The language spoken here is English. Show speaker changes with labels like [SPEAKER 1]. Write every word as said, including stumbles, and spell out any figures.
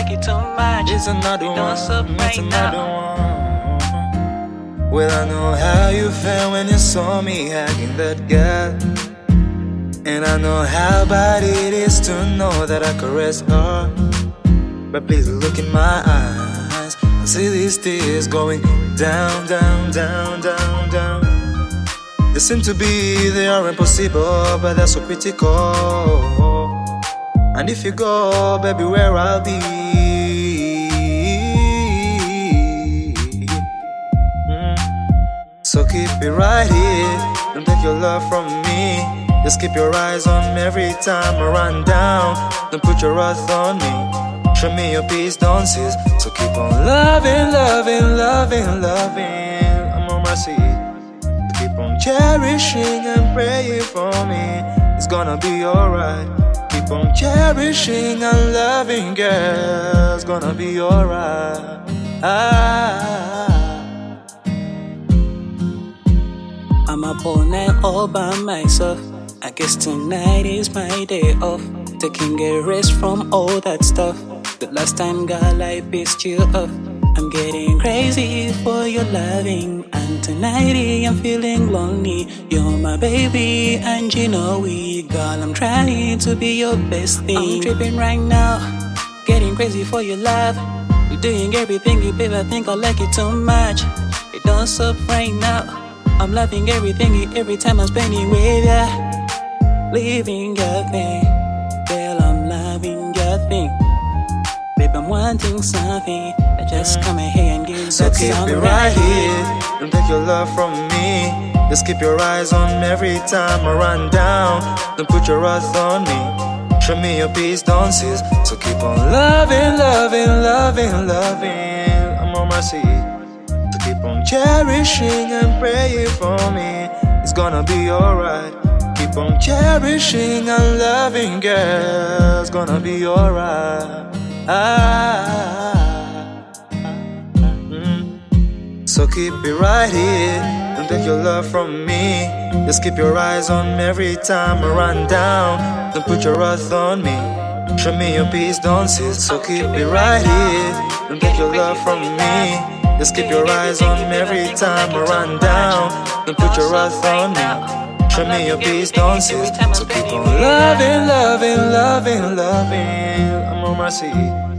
[SPEAKER 1] like it too much.
[SPEAKER 2] It's another
[SPEAKER 1] It
[SPEAKER 2] one,
[SPEAKER 1] don't stop
[SPEAKER 2] it's
[SPEAKER 1] right
[SPEAKER 2] another
[SPEAKER 1] now.
[SPEAKER 2] one. Well, I know how you felt when you saw me hugging that girl, and I know how bad it is to know that I caress her. But please look in my eyes and see these tears going down, down, down, down, down. They seem to be, they are impossible, but they're so critical. And if you go, baby, where I'll be. Mm. So keep it right here, don't take your love from me. Just keep your eyes on me every time I run down. Don't put your wrath on me. Show me your peace, don't cease. So keep on loving, loving, loving, loving. I'm on my seat. Keep on cherishing and praying for me. It's gonna be alright. Keep on cherishing and loving, girl. It's gonna be alright. Ah.
[SPEAKER 1] I'm up all night all by myself. I guess tonight is my day off. Taking a rest from all that stuff. The last time, girl, I pissed you off. I'm getting crazy for your loving, and tonight I'm feeling lonely. You're my baby, and you know it, girl. I'm trying to be your best thing. I'm tripping right now, getting crazy for your love. You're doing everything you babe, I think I like it too much. It don't stop right now. I'm loving everything you every time I'm spending with ya. Living your thing, girl, I'm loving your thing. Babe, I'm wanting something. I just come in here and give
[SPEAKER 2] So
[SPEAKER 1] that
[SPEAKER 2] keep
[SPEAKER 1] something.
[SPEAKER 2] it right here, don't take your love from me. Just keep your eyes on me every time I run down. Don't put your wrath on me. Show me your peace, don't cease. So keep on loving, loving, loving, loving. I'm on my seat. So keep on cherishing and praying for me. It's gonna be alright. Keep on cherishing and loving, girl. It's gonna be alright. Ah. Mm. So keep it right here, don't take your love from me. Just keep your eyes on me every time I run down. Don't put your wrath on me. Show me your peace, don't cease. So keep it right here, don't take your love from me. Just keep your eyes on me every time I run down. Don't put your wrath on me. Show me your peace, don't cease. So keep on loving, loving, loving, loving. I'm on my seat.